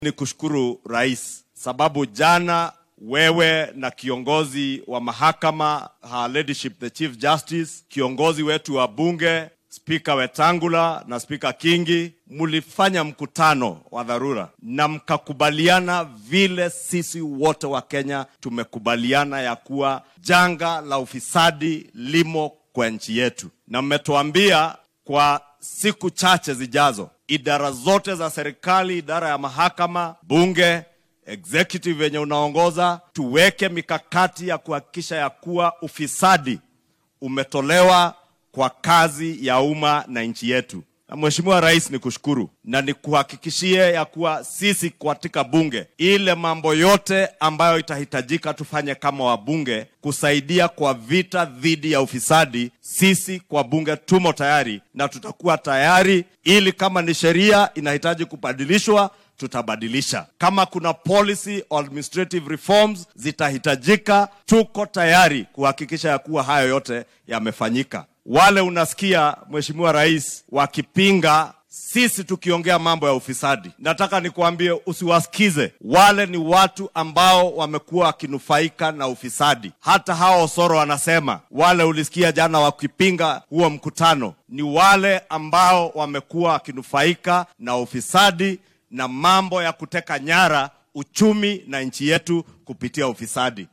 Ni kushukuru rais, sababu jana wewe na kiongozi wa mahakama, Her Ladyship the Chief Justice, kiongozi wetu wa bunge, Speaker Wetangula na Speaker Kingi, mulifanya mkutano wa dharura na mkakubaliana vile sisi wote wa Kenya tumekubaliana ya kuwa janga la ufisadi limo kwa nchi yetu, na mmetuambia kwa siku chache zijazo idara zote za serikali, idara ya mahakama, bunge, executive yenye unaongoza, tuweke mikakati ya kuhakikisha ya kuwa ufisadi umetolewa kwa kazi ya umma na nchi yetu. Na Mheshimiwa Rais, ni kushukuru na ni kuhakikishie ya kuwa sisi katika bunge, ile mambo yote ambayo itahitajika tufanye kama wabunge kusaidia kwa vita dhidi ya ufisadi, sisi kwa bunge tumo tayari na tutakuwa tayari, ili kama ni sheria inahitaji kubadilishwa tutabadilisha. Kama kuna policy or administrative reforms zitahitajika, tuko tayari kuhakikisha ya kuwa hayo yote yamefanyika. Wale unasikia Mheshimiwa Rais wakipinga sisi tukiongea mambo ya ufisadi, nataka nikuambie usiwasikize. Wale ni watu ambao wamekuwa wakinufaika na ufisadi. Hata hao Osoro wanasema, wale ulisikia jana wakipinga huo mkutano, ni wale ambao wamekuwa wakinufaika na ufisadi na mambo ya kuteka nyara uchumi na nchi yetu kupitia ufisadi.